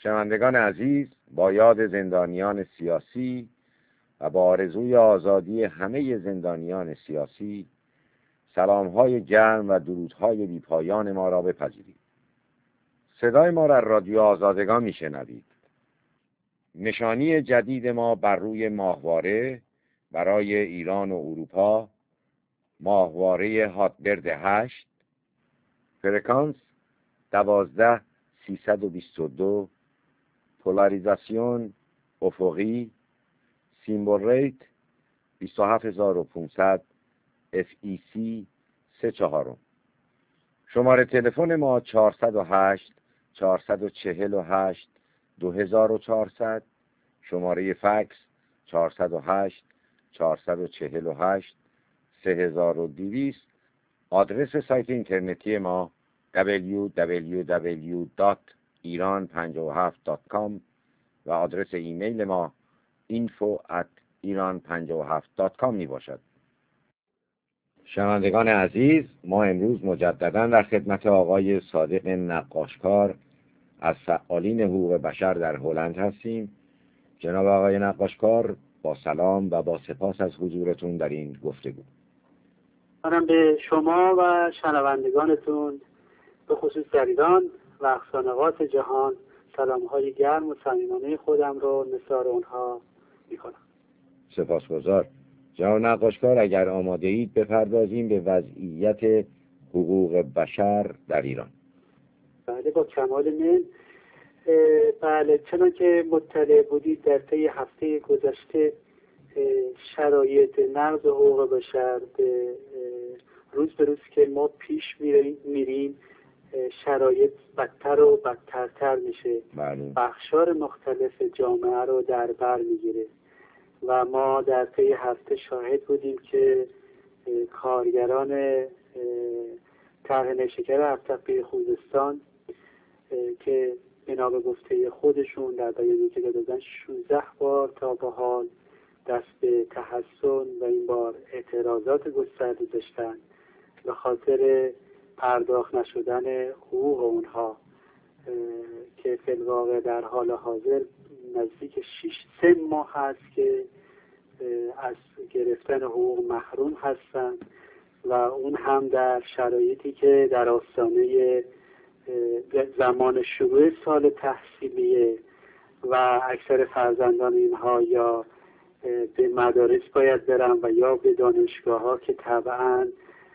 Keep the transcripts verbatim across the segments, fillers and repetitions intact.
شنوندگان عزیز، با یاد زندانیان سیاسی و با آرزوی آزادی همه زندانیان سیاسی، سلام‌های گرم و درودهای بی‌پایان ما را بپذیرید. صدای ما را رادیو آزادگان میشنوید. نشانی جدید ما بر روی ماهواره برای ایران و اروپا، ماهواره هاتبرد هشت، فرکانس دوازده سیصد و بیست و دو، پولاریزاسیون افقی، سیمبل ریت بیست و هفت هزار و پانصد، اف ای سی سه چهارم. شماره تلفن ما چهارصد و هشت چهارصد و چهل و هشت دو هزار و چهارصد، شماره فکس چهارصد و هشت چهارصد و چهل و هشت سه هزار و دویست. آدرس سایت اینترنتی ما دبلیو دبلیو دبلیو دات ایران پنجاه و هفت دات کام و آدرس ایمیل ما اینفو ات ایران پنجاه و هفت دات کام می باشد. شنوندگان عزیز، ما امروز مجددا در خدمت آقای صادق نقاشکار از فعالین حقوق بشر در هلند هستیم. جناب آقای نقاشکار، با سلام و با سپاس از حضورتون در این گفتگو. منم به شما و شنوندگانتون به خصوص در ایران و اقصا نقاط جهان سلام‌های گرم و صمیمانه خودم رو نثار اونها می‌کنم. سپاسگزار. جناب نقاشکار، اگر آماده اید بپردازیم به وضعیت حقوق بشر در ایران. بله، با کمال میل. بله، چنان که مطلع بودید در طی هفته گذشته شرایط نقض حقوق بشر به روز به روز که ما پیش میریم شرایط بدتر و بدترتر میشه. بله. بخشار مختلف جامعه رو در بر میگیره و ما در طی هفته شاهد بودیم که کارگران طرح نیشکر هفت‌تپه خوزستان که بنا به گفته خودشون در بیانیه‌ای که دادن شانزده بار تا به حال دست به تحسن و این بار اعتراضات گسترده داشتن به خاطر پرداخت نشدن حقوق اونها که فی الواقع در حال حاضر نزدیک شش سه ماه هست که از گرفتن حقوق محروم هستند و اون هم در شرایطی که در آستانه زمان شروع سال تحصیلیه و اکثر فرزندان اینها یا به مدارس باید برن و یا به دانشگاه ها که طبعا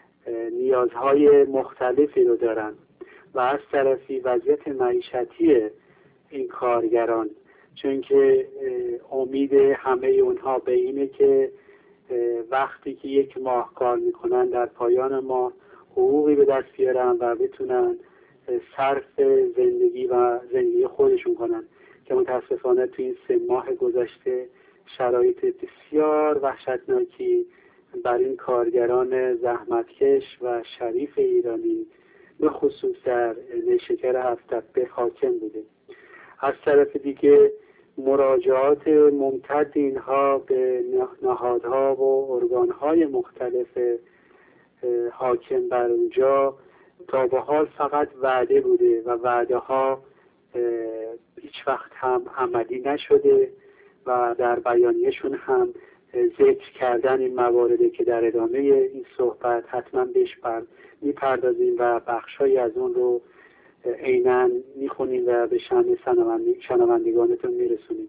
نیازهای مختلفی رو دارن و از طرفی وضعیت معیشتی این کارگران، چون که امید همه اونها به اینه که وقتی که یک ماه کار میکنن در پایان ماه حقوقی به دست بیارن و بتونن صرف زندگی و زندگی خودشون کنن، که متاسفانه تو این سه ماه گذشته شرایط بسیار وحشتناکی بر این کارگران زحمتکش و شریف ایرانی به خصوص در نیشکر هفت‌تپه حاکم بوده. از طرف دیگه مراجعات ممتد اینها به نهادها و ارگانهای مختلف حاکم بر اونجا تا به حال فقط وعده بوده و وعده ها هیچ وقت هم عملی نشده و در بیانیه‌شون هم ذکر کردن این مواردی که در ادامه این صحبت حتما بهش میپردازیم و بخشایی از اون رو عیناً میخونیم و به شأن شنوندگانتون میرسونیم.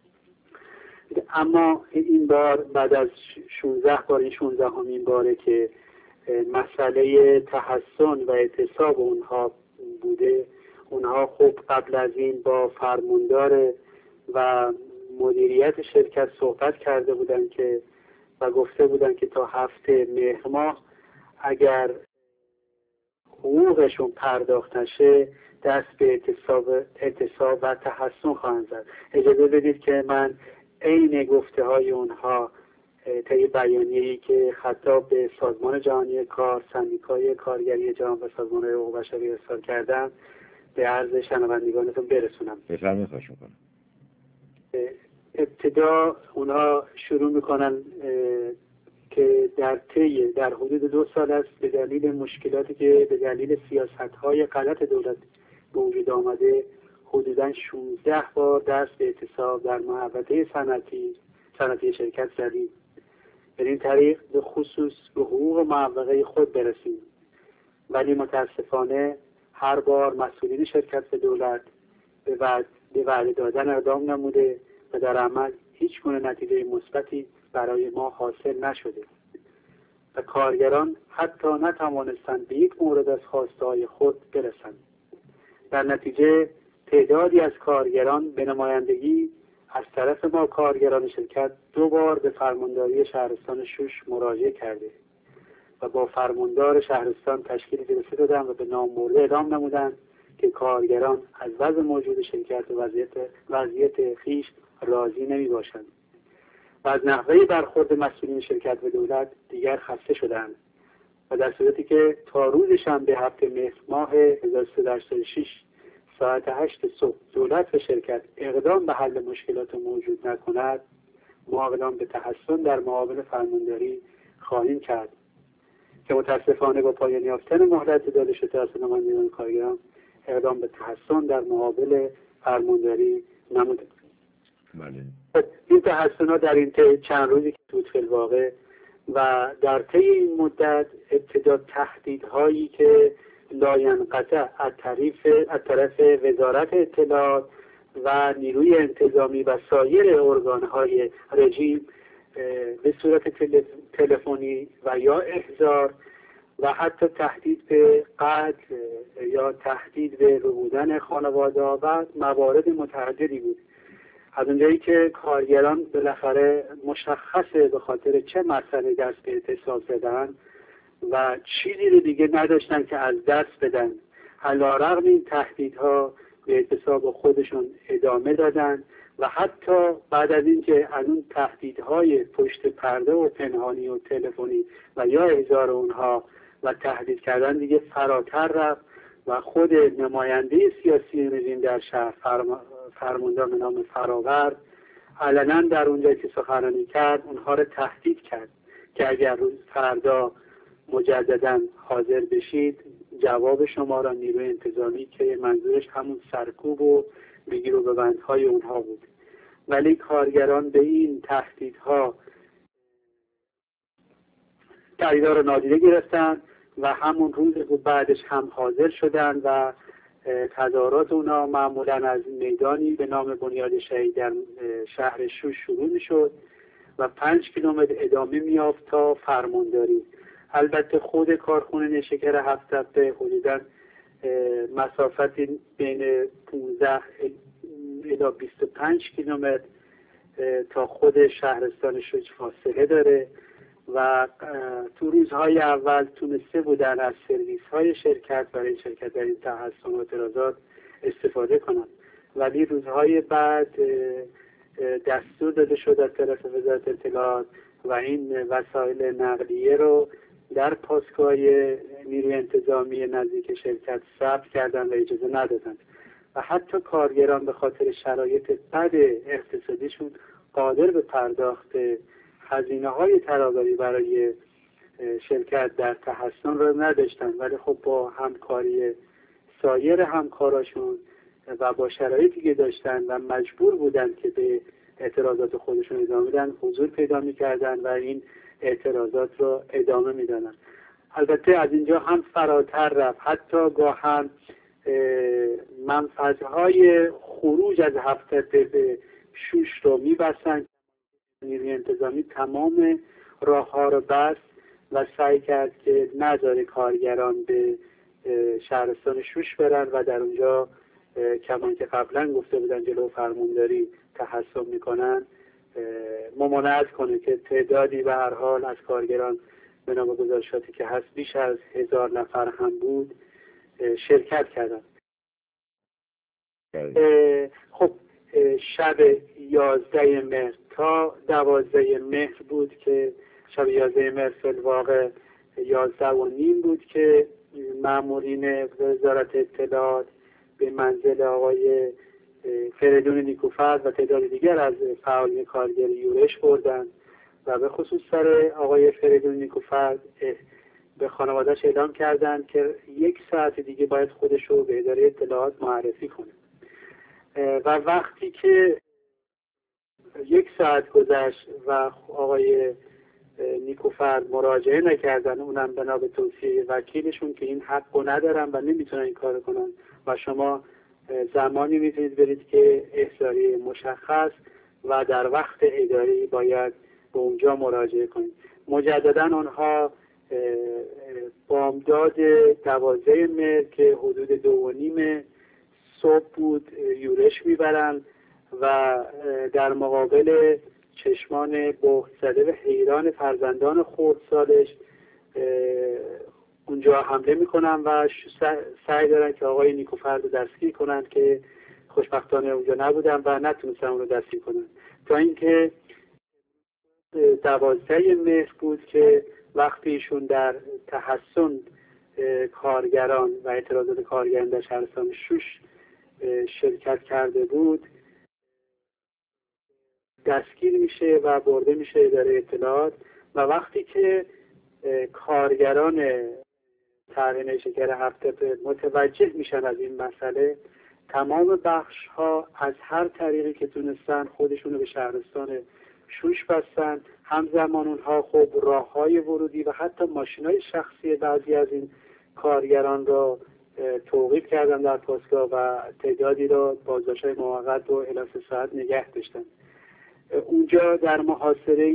اما این بار بعد از شانزده بار، این شانزده همین باره که مسئله تحسن و اعتصاب اونها بوده. اونها خب قبل از این با فرماندار و مدیریت شرکت صحبت کرده بودن که و گفته بودن که تا هفته مهر ماه اگر حقوقشون پرداخت نشه دست به اعتصاب اعتصاب و تحسن خواهند زد. اجازه بدید که من عین گفته های اونها طی بیانیه‌ای که خطاب به سازمان جهانی کار، سندیکای کارگری جهان و سازمان حقوق بشری ارسال کردم به عرض شنوندگانتون برسونم. بفرمایید، خواهش می‌کنم. ابتدا اونها شروع میکنن که در طی در حدود دو سال است به دلیل مشکلاتی که به دلیل سیاست‌های غلط دولت به وجود آمده حدوداً شانزده بار دست به اعتصاب در محوطه صنعتی صنعتی شرکت زدیم. به این طریق به خصوص به حقوق معوقه خود برسیم. ولی متاسفانه هر بار مسئولین شرکت به دولت به وعده به وعده دادن اقدام نموده و در عمل هیچ گونه نتیجه مثبتی برای ما حاصل نشده و کارگران حتی نتوانستند به یک مورد از خواسته‌های خود برسند. در نتیجه تعدادی از کارگران به نمایندگی از طرف ما کارگران شرکت دو بار به فرمانداری شهرستان شوش مراجعه کرده و با فرماندار شهرستان تشکیل جلسه دادند و به نامبرده اعلام نمودند که کارگران از وضع موجود شرکت و وضعیت وضعیت خویش راضی نمی باشند و از نحوه برخورد مسئولین شرکت به دولت دیگر خسته شدند و در صورتی که تا روز شنبه هفته مهر ماه هزار و سیصد و هشتاد و شش ساعت هشت صبح دولت و شرکت اقدام به حل مشکلات موجود نکند، ما اقدام به تحسن در مقابل فرمانداری خواهیم کرد که متاسفانه با پایان یافتن مهلت داده شده توسط نمایندگان کارگران اقدام به تحسن در مقابل فرمانداری نموده. بله. این تحسن‌ها در این طی چند روزی که بود فی الواقع و در طی این مدت ابتدا تهدیدهایی که لاینقطع از طریق از طرف وزارت اطلاعات و نیروی انتظامی و سایر ارگان‌های رژیم به صورت تلفنی و یا احضار و حتی تهدید به قتل یا تهدید به ربودن خانواده و موارد متعددی بود. از اونجایی که کارگران بالاخره مشخصه به خاطر چه مسئله دست به اعتصاب زدن و چیزی رو دیگه نداشتن که از دست بدن، علی‌رغم این تهدیدها به اعتصاب خودشون ادامه دادن و حتی بعد از اینکه از اون تهدیدهای پشت پرده و پنهانی و تلفنی و یا احضار اونها و تهدید کردن دیگه فراتر رفت و خود نماینده سیاسی رژیم در شهر فرما فرماندار به نام فراورد علنا در اونجا که سخنرانی کرد اونها رو تهدید کرد که اگر روز فردا مجددا حاضر بشید جواب شما را نیروی انتظامی، که منظورش همون سرکوب و بگیر و ببندهای اونها بود. ولی کارگران به این تهدیدها تهدیدها را نادیده گرفتن و همون روز بعدش هم حاضر شدن و تظاهرات اونا معمولا از میدانی به نام بنیاد شهید در شهر شوش شروع می شد و پنج کیلومتر ادامه می‌یافت تا فرمانداری. البته خود کارخونه نیشکر هفت تپه حدوداً مسافتی بین پانزده الی بیست و پنج کیلومتر تا خود شهرستان شوش فاصله داره و تو روزهای اول تونسته بودن از سرویس های شرکت برای شرکت در این تحسن و اعتراضات استفاده کنند، ولی روزهای بعد دستور داده شد از طرف وزارت اطلاعات و این وسایل نقلیه رو در پاسگاه نیروی انتظامی نزدیک شرکت ثبت کردن و اجازه ندادند و حتی کارگران به خاطر شرایط بد اقتصادیشون قادر به پرداخت هزینه های ترابری برای شرکت در تحسن رو نداشتن، ولی خب با همکاری سایر همکاراشون و با شرایطی که داشتن و مجبور بودن که به اعتراضات خودشون ادامه بدن حضور پیدا می‌کردن و این اعتراضات رو ادامه میدادن. البته از اینجا هم فراتر رفت، حتی گاهن منفذهای خروج از هفته به شوش رو می‌بستن. نیروی انتظامی تمام راه‌ها رو بست و سعی کرد که نذاره کارگران به شهرستان شوش برن و در اونجا کمان که قبلا گفته بودن جلو فرمانداری تحسن میکنن ممانعت کنه که تعدادی به هر حال از کارگران به نام گزارشاتی که هست بیش از هزار نفر هم بود شرکت کردن. خب شب یازده مهر تا دوازده مهر بود که شب یازده مهر فی الواقع یازده و نیم بود که مامورین وزارت اطلاعات به منزل آقای فریدون نیکوفر و تعداد دیگر از فعالین کارگری یورش بردن و به خصوص سر آقای فریدون نیکوفر به خانواده‌اش اعلام کردند که یک ساعت دیگه باید خودش رو به اداره اطلاعات معرفی کنه و وقتی که یک ساعت گذشت و آقای نیکوفر مراجعه نکردن، اونم بنا به توصیه وکیلشون که این حقو ندارن و نمیتونن این کار کنن و شما زمانی میتونید برید که احضاری مشخص و در وقت اداری باید به اونجا مراجعه کنید. مجددا آنها بامداد دوازده مهر که حدود دو و نیم صبح بود یورش میبرن و در مقابل چشمان بهت زده و حیران فرزندان خردسالش اونجا حمله میکنن و سعی دارن که آقای نیکوفر رو دستگیر کنن که خوشبختانه اونجا نبودن و نتونستن اون رو دستگیر کنن، تا اینکه دوازده مهر بود که وقتی ایشون در تحسن کارگران و اعتراضات کارگران در شهرستان شوش شرکت کرده بود دستگیر میشه و برده میشه اداره اطلاعات. و وقتی که کارگران طرح نیشکر هفته متوجه میشن از این مسئله، تمام بخش ها از هر طریقی که تونستن خودشونو به شهرستان شوش بستن. همزمان اونها خب راه های ورودی و حتی ماشین های شخصی بعضی از این کارگران را توقیف کردن در پاسگاه و تعدادی را بازداشت های موقت و الی سه ساعت نگه داشتن. اونجا در محاصره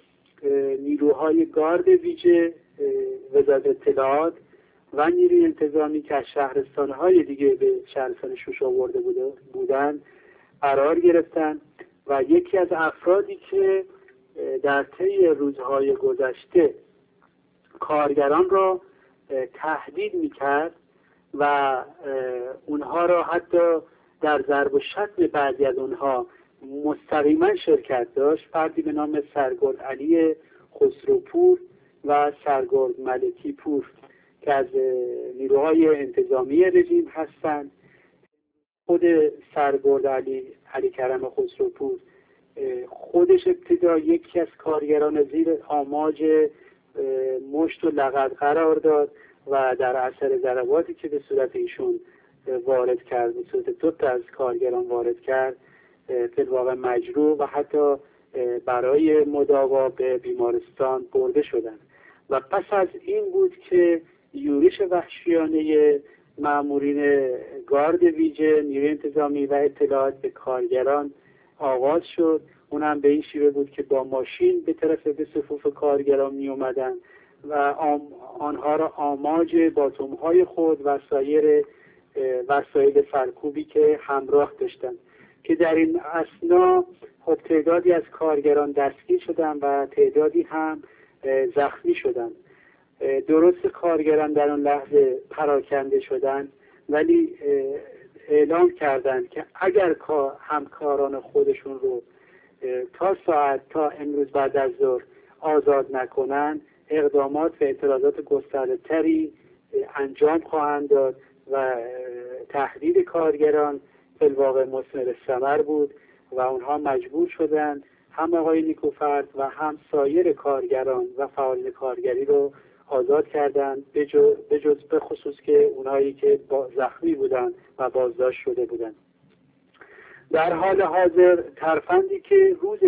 نیروهای گارد ویژه وزارت اطلاعات و نیروی انتظامی که از شهرستانهای دیگه به شهرستان شوش آورده بودن قرار گرفتن و یکی از افرادی که در طی روزهای گذشته کارگران را تهدید میکرد و اونها را حتی در ضرب و شتم بعضی از اونها مستقیما شرکت داشت، فردی به نام سرگرد علی خسروپور و سرگرد ملکی پور که از نیروهای انتظامی رژیم هستند. خود سرگرد علی علی کرم خسروپور خودش ابتدا یکی از کارگران زیر آماج مشت و لغت قرار داد و در اثر ضرباتی که به صورت ایشون وارد کرد، به صورت دو تا از کارگران وارد کرد، در واقع مجروح و حتی برای مداوا به بیمارستان برده شدند. و پس از این بود که یورش وحشیانه مامورین گارد ویژه، نیروی انتظامی و اطلاعات به کارگران آغاز شد. اونم به این شیوه بود که با ماشین به طرف به صفوف کارگران می اومدن و آنها را آماج باتوم‌های خود و سایر وسایل سرکوبی که همراه داشتند که در این اثنا خب تعدادی از کارگران دستگیر شدند و تعدادی هم زخمی شدند. درست کارگران در اون لحظه پراکنده شدند، ولی اعلام کردند که اگر همکاران خودشون رو تا ساعت تا امروز بعد از ظهر آزاد نکنند، اقدامات و اعتراضات گسترده‌تری انجام خواهند داد و تهدید کارگران فی الواقع مثمر ثمر بود و اونها مجبور شدند هم آقای نیکوفرد و هم سایر کارگران و فعالین کارگری رو آزاد کردند، به جز به خصوص که اونایی که زخمی بودند و بازداشت شده بودند. در حال حاضر ترفندی که روز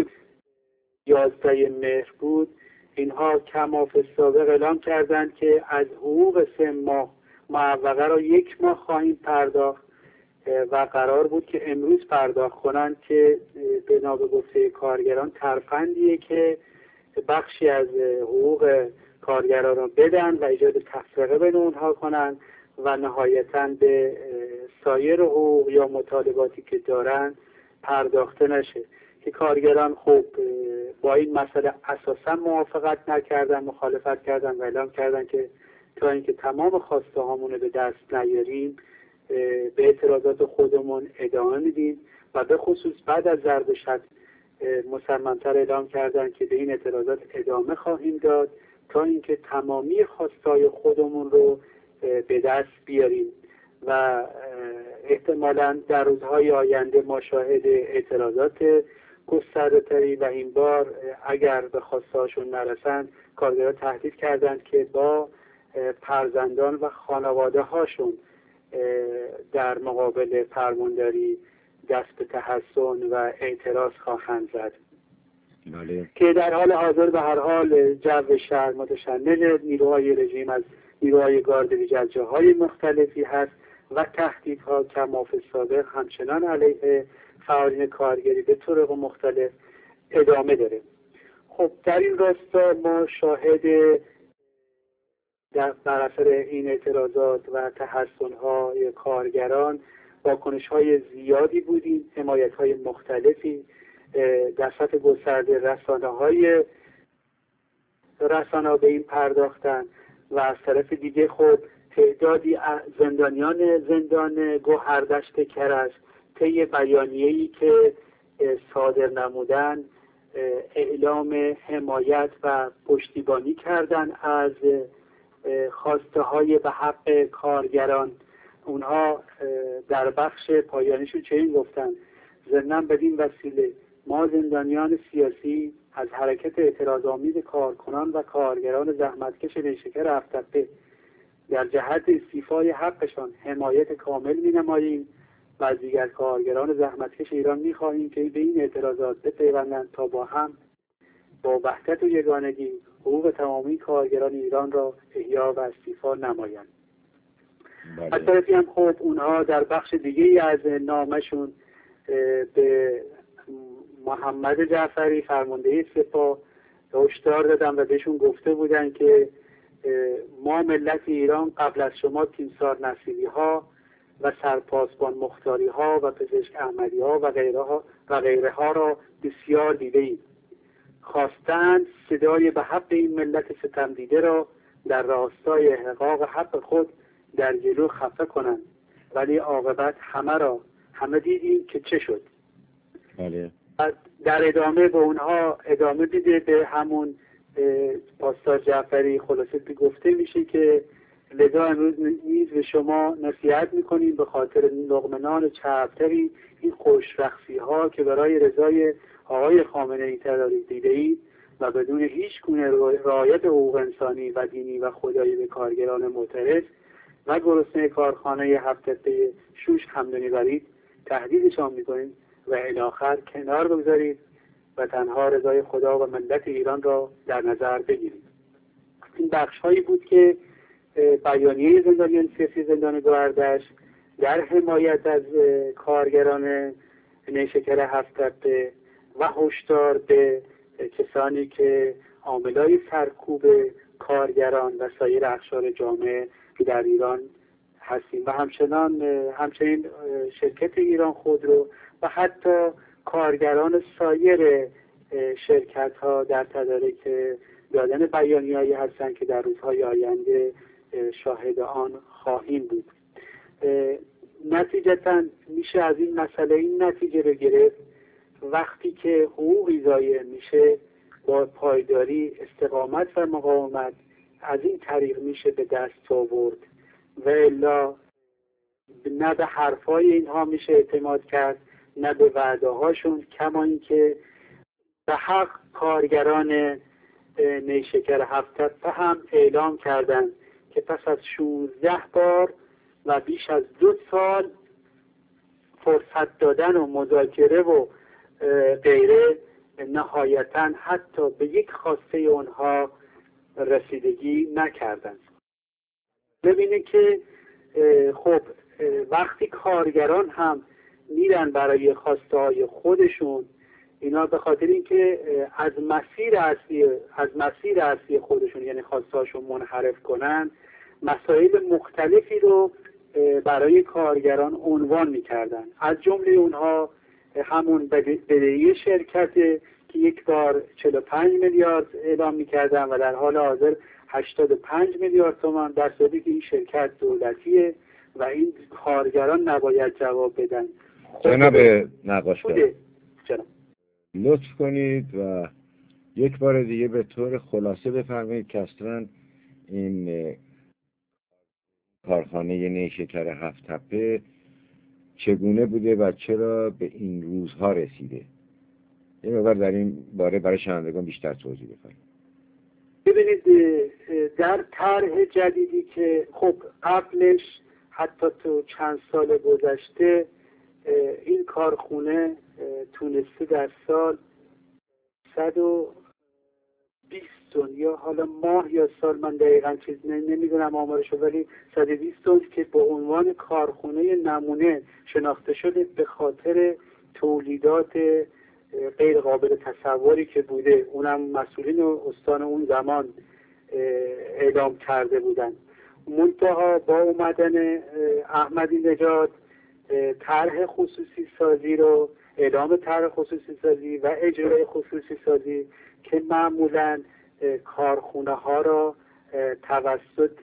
یازده مهر بود، اینها کما فی السابق اعلام کردند که از حقوق سه ماه معوقه را یک ماه خواهیم پرداخت و قرار بود که امروز پرداخت کنند که بنا به گفته کارگران ترفندیه که بخشی از حقوق کارگران را بدن و ایجاد تفرقه بین اونها کنند و نهایتاً به سایر حقوق یا مطالباتی که دارن پرداخته نشه، که کارگران خوب با این مسئله اساساً موافقت نکردن، مخالفت کردن و اعلام کردن که تا اینکه تمام خواسته هامون به دست نیاریم به اعتراضات خودمون ادامه میدیم و به خصوص بعد از ضرب شتم مصمم‌تر اعلام کردن که به این اعتراضات ادامه خواهیم داد تا اینکه تمامی خواستهای خودمون رو به دست بیاریم و احتمالاً در روزهای آینده ما شاهد اعتراضات گسترده‌تری و این بار اگر به خواستهاشون نرسند کارگران تهدید کردند که با فرزندان و خانواده هاشون در مقابل فرمانداری دست به تحسن و اعتراض خواهند زد. بله. که در حال حاضر به هر حال جو شهر متشنج، نیروهای رژیم از نیروهای گارد ویژه از جاهای مختلفی هست و تهدیدها کما فی السابق همچنان علیه فعالین کارگری به طرق مختلف ادامه داره. خب در این راستا ما شاهد در بر اثر این اعتراضات و تحسن‌های کارگران واکنش‌های زیادی بودیم، حمایت‌های مختلفی در سطح گسترده رسانه‌های رسانه‌ها به این پرداختن و از طرف دیگه خب تعدادی زندانیان زندان گوهردشت کرج طی بیانیه‌ای که صادر نمودن اعلام حمایت و پشتیبانی کردن از خواسته های به حق کارگران. اونها در بخش پایانیشون چنین گفتن: ضمناً بدین وسیله ما زندانیان سیاسی از حرکت اعتراض‌آمیز کارکنان و کارگران زحمتکش نیشکر هفت‌تپه در جهت استیفای حقشان حمایت کامل می‌نماییم و از دیگر کارگران زحمتکش ایران می‌خواهیم که به این اعتراضات بپیوندند تا با هم با وحدت و یگانگی حقوق تمامی کارگران ایران را احیا و استیفا نمایند. از طرفی هم خب اونها در بخش دیگه از نامشون به محمد جعفری فرمانده سپاه هشدار دادن و بهشون گفته بودن که ما ملت ایران قبل از شما تیمسار نصیری ها و سرپاسبان مختاری ها و پزشک احمدی ها و غیره ها و غیره ها را بسیار دیده ایم. خواستند صدای به حق این ملت ستم دیده را در راستای احقاق حق خود در جلو خفه کنند، ولی عاقبت همه را همه دیدیم که چه شد. بله. در ادامه به اونها ادامه بیده به همون پاسدار جعفری خلاصه گفته میشه که لذا امروز نیز به شما نصیحت میکنیم به خاطر لقمه چربتری این خوشرخصی ها که برای رضای آقای خامنه ای تدارک دیده اید و بدون هیچ گونه رعایت حقوق انسانی و دینی و خدایی به کارگران معترض و گرسنه کارخانه هفت‌تپه شوش حمله می‌برید، تهدیدشان می‌کنید و الی آخر کنار بگذارید و تنها رضای خدا و ملت ایران را در نظر بگیرید. این بخش‌هایی بود که بیانیه زندانیان سیاسی زندان گوهردشت در حمایت از کارگران نیشکر هفت‌تپه و هشدار به کسانی که عاملای سرکوب کارگران و سایر اقشار جامعه که در ایران هستیم و همچنان همچنین شرکت ایران خودرو و حتی کارگران سایر شرکت ها در تدارک دادن بیانیه‌ای هستند که در روزهای آینده شاهد آن خواهیم بود. نتیجتاً میشه از این مسئله این نتیجه رو گرفت وقتی که حقوقی ضایع میشه با پایداری، استقامت و مقاومت از این طریق میشه به دست آورد و الا نه به حرفای اینها میشه اعتماد کرد نه به وعده هاشون، کما اینکه به حق کارگران نیشکر هفت‌تپه هم اعلام کردند که پس از شانزده بار و بیش از دو سال فرصت دادن و مذاکره و غیره نهایتاً حتی به یک خواسته اونها رسیدگی نکردند. ببینه که خب وقتی کارگران هم میرن برای خواسته های خودشون، اینا به خاطر اینکه از مسیر اصلی از مسیر اصلی خودشون یعنی خواسته هاشون منحرف کنن، مسائل مختلفی رو برای کارگران عنوان میکردن. از جمله اونها همون بدهی شرکت که یک بار چهل و پنج میلیارد اعلام میکردن و در حال حاضر هشتاد و پنج میلیارد تومان، در صورتی که این شرکت دولتیه و این کارگران نباید جواب بدن. جناب نقاشگر لطف کنید و یک بار دیگه به طور خلاصه بفرمایید که اصلا این کارخانه نیشکر هفت‌تپه چگونه بوده و چرا به این روزها رسیده. یه مقدار در این باره برای شنوندگان بیشتر توضیح بفرمایید. ببینید در طرح جدیدی که خب قبلش حتی تو چند سال گذشته این کارخونه تونسته در سال صد و بیست تن یا حالا ماه یا سال، من دقیقا چیز نمیدونم آمارشو، ولی صد و بیست تن که به عنوان کارخونه نمونه شناخته شده به خاطر تولیدات غیر قابل تصوری که بوده. اونم مسئولین و استان اون زمان اعلام کرده بودن. منتها با اومدن احمدی نژاد طرح خصوصی سازی رو، اعلام طرح خصوصی سازی و اجرای خصوصی سازی که معمولاً کارخونه ها را توسط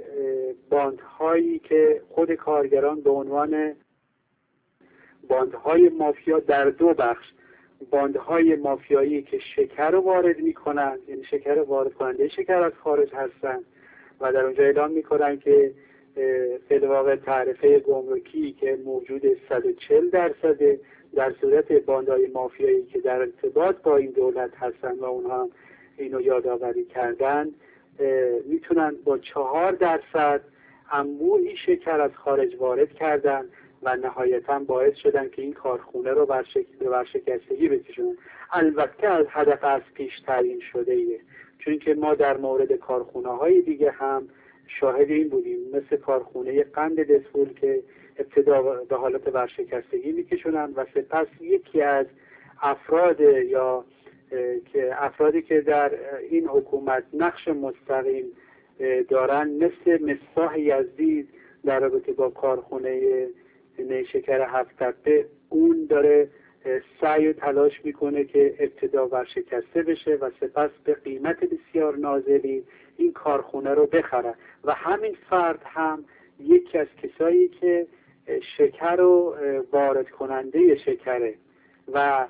باندهایی که خود کارگران به عنوان باندهای مافیا در دو بخش، باندهای مافیایی که شکر رو وارد میکنن، یعنی شکر وارد کننده شکر از خارج هستن و در اونجا اعلام میکنن که فی الواقع تعرفه گمرکی که موجود صد و چهل درصده، در صورت باندهای مافیایی که در ارتباط با این دولت هستن و اونها اینو یادآوری کردن، میتونن با چهار درصد انبوهی شکر از خارج وارد کردن و نهایتا باعث شدن که این کارخونه رو به ورشکستگی بکشونن. البته از هدف از پیش تعیین شده ایه، چون که ما در مورد کارخونه های دیگه هم شاهد این بودیم، مثل کارخونه قند دسفول که ابتدا به حالت ورشکستگی میکشونن و سپس یکی از افراد یا که افرادی که در این حکومت نقش مستقیم دارن، مثل مصباح یزدی در رابطه با کارخونه نیشکر هفت تپه، اون داره سعی و تلاش میکنه که ابتدا ورشکسته بشه و سپس به قیمت بسیار نازلی این کارخونه رو بخره. و همین فرد هم یکی از کسایی که شکر رو وارد کننده شکره و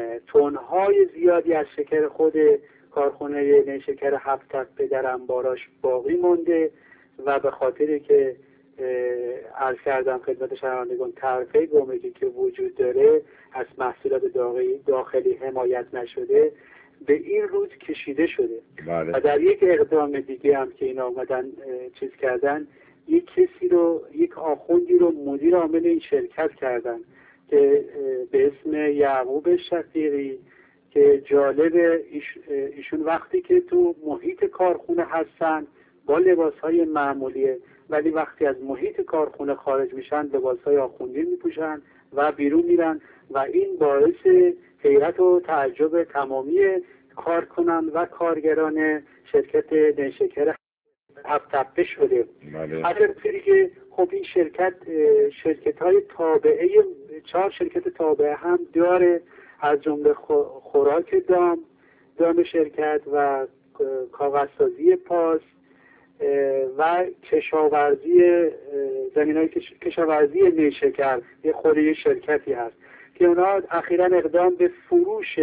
تنهای زیادی از شکر خود کارخونه نیشکر هفت تپه در انباراش باقی مونده و به خاطری که عرض کردم خدمت شنوندگان تعرفه گمرکی که وجود داره از محصولات داخلی حمایت نشده، به این رود کشیده شده. بله. و در یک اقدام دیگه هم که اینا آمدن چیز کردن، یک کسی رو، یک آخوندی رو مدیر عامل این شرکت کردن که به اسم یعقوب شفیقی، که جالب ایشون وقتی که تو محیط کارخونه هستن با لباسهای معمولیه، ولی وقتی از محیط کارخونه خارج میشن لباسهای آخوندی میپوشن و بیرون میرن و این باعث حیرت و تعجب تمامی کارکنان و کارگران شرکت نیشکر هفت تپه شده. البته که خب این شرکت شرکت های تابعه، چهار شرکت تابعه هم داره، از جمله خوراک دام دام شرکت و کاغذسازی پاس و کشاورزی زمینهای کشاورزی نیشکر یه خود شرکتی هست که اونا اخیراً اقدام به فروش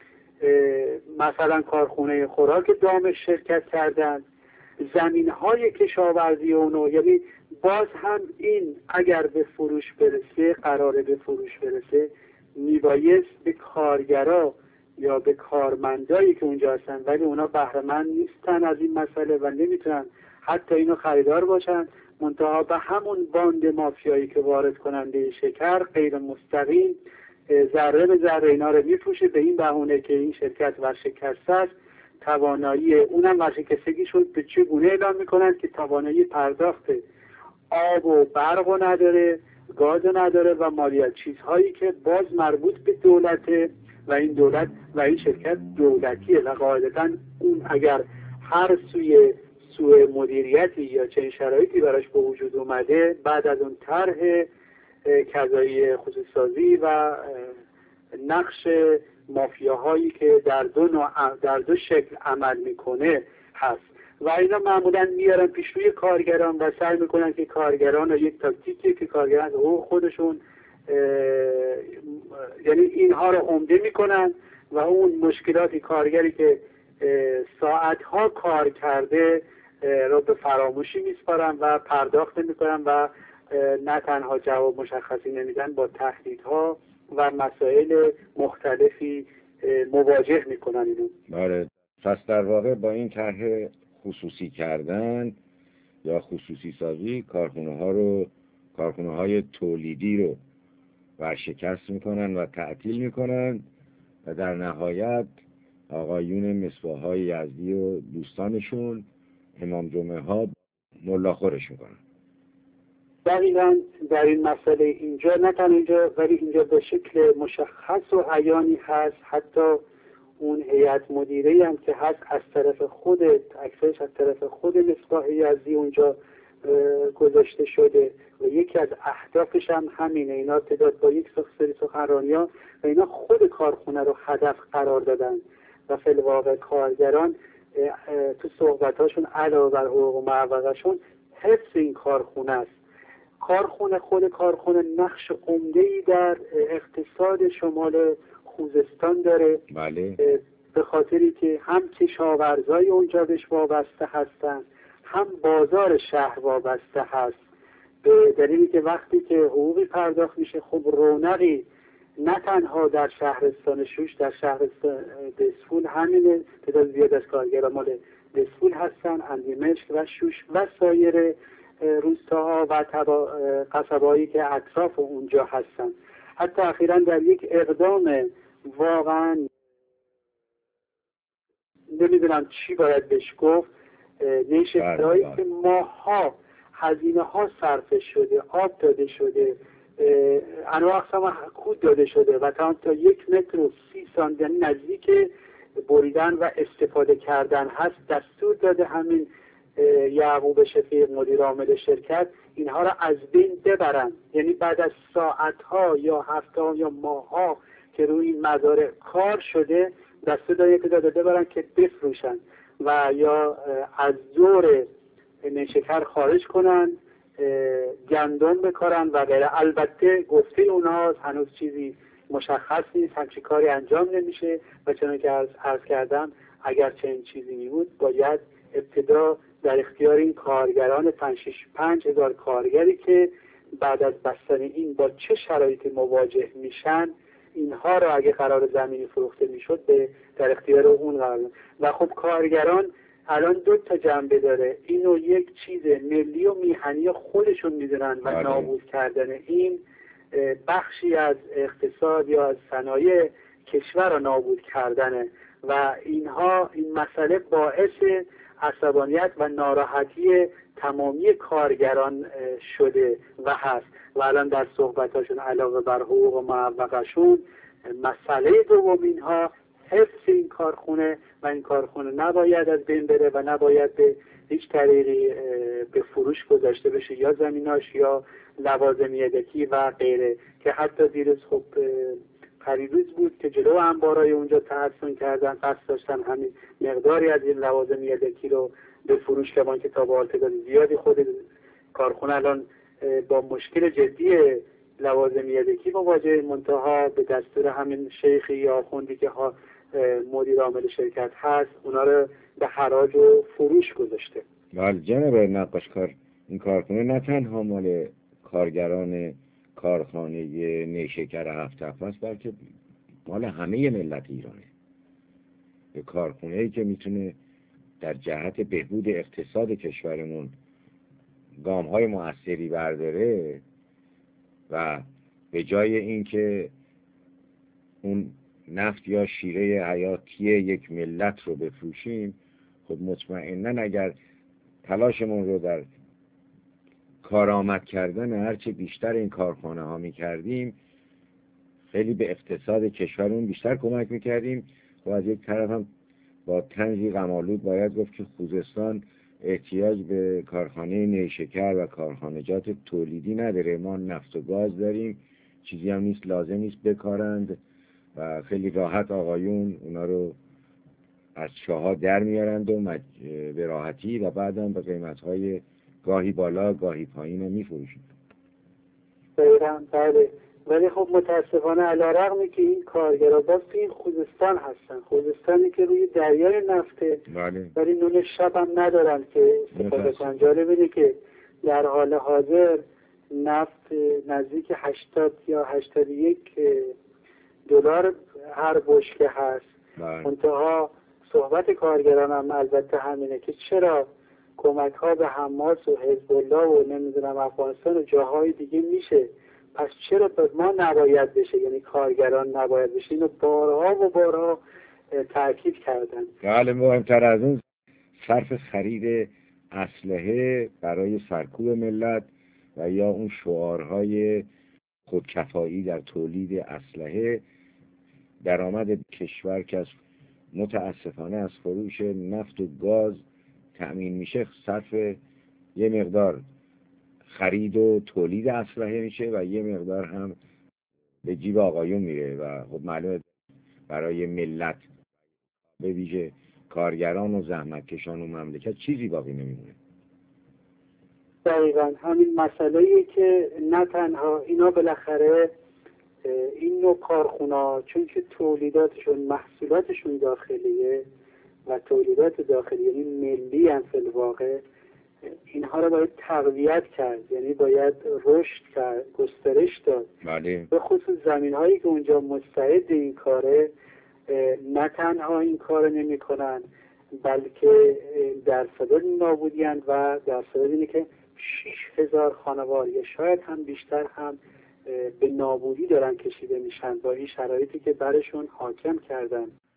مثلا کارخونه خوراک دام شرکت کردن. زمینهای کشاورزی اونو، یعنی باز هم این اگر به فروش برسه، قراره به فروش برسه، میبایست به کارگرا یا به کارمندایی که اونجا هستن ولی اونا بهره‌مند نیستن از این مسئله و نمیتونن حتی اینو خریدار باشن، منتها به همون باند مافیایی که وارد کننده شکر غیر مستقیم ذره به ذره اینا رو میفروشه، به این بهونه که این شرکت ورشکسته است. توانایی اونم ورشکستگی شد به چه گونه اعلام میکنن که توانایی پرداخت آب و برق رو نداره، گاز نداره و مالیات، چیزهایی که باز مربوط به دولته و این دولت و این شرکت دولتیه و قاعدتا اون اگر هر سوی سوء مدیریتی یا چنین شرایطی براش به وجود اومده، بعد از اون طرح کذایی خصوصی سازی و نقش مافیاهایی که در دو نوع در دو شکل عمل میکنه هست و اینا معمولا میارن پیش روی کارگران و سعی میکنن که کارگران رو یک تاکتیکی که کارگران حقوق خودشون یعنی اینها رو عمده میکنن و اون مشکلاتی کارگری که ساعتها کار کرده رو به فراموشی میسپارن و پرداخت میکنن و نه تنها جواب مشخصی نمیدن، با تهدیدها و مسائل مختلفی مواجه میکنن اینو. بله. پس در واقع با این طرح خصوصی کردن یا خصوصی سازی کارخونه ها رو، کارخونه های تولیدی رو ورشکست میکنن و تعطیل میکنن و در نهایت آقایون مصباح‌های یزدی و دوستانشون امام جمعه ها ملاخورش میکنن. دقیقا در این مسئله اینجا، نه تنها اینجا ولی اینجا به شکل مشخص و عیانی هست، حتی اون هیئت مدیره هم که هست از طرف خود اکثرش از طرف خود مصباح یزدی اونجا گذاشته شده و یکی از اهدافش هم همینه. اینا تعداد با یک سری سخنرانی‌ها و اینا خود کارخونه رو هدف قرار دادن و فی الواقع کارگران تو صحبتاشون علاوه بر حقوق و معوقشون حفظ این کارخونه است. کارخونه خود کارخونه نقش عمده‌ای در اقتصاد شمال خوزستان داره. بله. به خاطری که هم کشاورزای اونجا بهش وابسته هستن، هم بازار شهر وابسته هست، به دلیلی که وقتی که حقوقی پرداخت میشه خب رونقی نه تنها در شهرستان شوش، در شهرستان دسفول همینه، تعداد زیاد از کارگران مال دسفول هستن، اندیمشک و شوش و سایر روستاها و قصبهایی که اطراف اونجا هستن. حتی اخیراً در یک اقدام واقعاً نمیدونم چی باید بهش گفت، نیشه‌هایی که ماها هزینه ها صرف شده، آب داده شده، انواع اقسام کود داده شده و تا تا یک متر و سی سانتی نزدیک بریدن و استفاده کردن هست، دستور داده همین یعقوب شفیق مدیر عامل شرکت اینها را از بین ببرن. یعنی بعد از ساعتها یا هفته‌ها یا ماه‌ها که روی این مزارع کار شده دستور داده که داده ببرن که بفروشن و یا از دور نیشکر خارج کنن، گندم بکارن و غیره. البته گفته اونها هنوز چیزی مشخص نیست، همچین کاری انجام نمیشه و چون که عرض, عرض کردم اگر چنین چیزی می بود باید ابتدا در اختیار این کارگران پنج شش پنج هزار کارگری که بعد از بستن این با چه شرایطی مواجه میشن، اینها رو اگه قرار زمینی فروخته میشد به در اختیار اون قرار. و خب کارگران الان دو تا جنبه داره، اینو یک چیز ملی و میهنی خودشون میدونن و نابود کردن این بخشی از اقتصاد یا از صنایع کشور رو نابود کردنه و اینها این مسئله باعث عصبانیت و ناراحتی تمامی کارگران شده و هست و الان در صحبتاشون علاوه بر حقوق و معوقشون مسئله دوم اینها حفظ این کارخونه و این کارخونه نباید از بین بره و نباید به هیچ طریقی به فروش گذاشته بشه، یا زمیناش یا لوازم یدکی و غیره، که حتی دیروز خب پریروز بود که جلو انبارای اونجا تحصن کردن، قصد داشتن همین مقداری از این لوازم یدکی رو به فروش کنن که تا به تعداد زیادی خود کارخونه الان با مشکل جدی لوازم یدکی مواجه، منتها به دستور همین شیخی یا آخوندی که ها مدیر عامل شرکت هست اونا رو به حراج و فروش گذاشته. بله جناب نقاشکار، این کارخونه نه تنها مال کارگران کارخانه نیشکر هفت تپه است بلکه مال همه ملت ایرانه. به کارخونه‌ای که میتونه در جهت بهبود اقتصاد کشورمون گام‌های مؤثری برداره و به جای اینکه اون نفت یا شیره حیاتی یک ملت رو بفروشیم، خب مطمئناً اگر تلاشمون رو در کارآمد کردن هرچه بیشتر این کارخانه ها می کردیم خیلی به اقتصاد کشورمون بیشتر کمک می کردیم. و از یک طرف هم با طنزی غم‌آلود باید گفت که خوزستان احتیاج به کارخانه نیشکر و کارخانجات تولیدی نداره. ما نفت و گاز داریم، چیزی هم نیست لازم نیست بکارند و خیلی راحت آقایون اونا رو از چاها در میارند و مج... به راحتی و بعدم به قیمت‌های گاهی بالا گاهی پایین رو میفروشند. بله، ولی خب متاسفانه علی‌رغم که این کارگرها باز توی این خوزستان هستن، خوزستانی که روی دریای نفته، بله. ولی نون شب هم ندارن که استفاده کنن. جالب اینه که در حال حاضر نفت نزدیک هشتاد یا هشتاد و یک دلار هر بشکه هست. منتها صحبت کارگران هم البته همینه که چرا کمک ها به حماس و حزب الله و نمیدونم افغانستان و جاهای دیگه میشه پس چرا ما نباید بشه، یعنی کارگران نباید بشه؟ اینو بارها و بارها تاکید کردن. بله، مهمتر از اون صرف خرید اسلحه برای سرکوب ملت و یا اون شعارهای خودکفایی در تولید اسلحه، درآمد کشور که از متاسفانه از فروش نفت و گاز تأمین میشه صرف یه مقدار خرید و تولید اسلحه میشه و یه مقدار هم به جیب آقایون میره و خب معلومه برای ملت به ویژه کارگران و زحمتکشان و مملکت چیزی باقی نمیمونه. دقیقا همین مسئله‌ایه که نه تنها اینا بالاخره این نوع کارخونا چون که تولیداتشون محصولاتشون داخلیه و تولیدات داخلی یعنی ملی هم فی الواقع، اینها رو باید تقویت کرد، یعنی باید رشد کرد، گسترش داد. بله. به خصوص زمین هایی که اونجا مستعد این کاره، نه تنها این کار نمی کنن بلکه درصد نابودی هستند و درصد اینه که شش هزار خانوار یا شاید هم بیشتر هم به نابودی دارن کشیده میشن با این شرایطی که برشون حاکم کردن.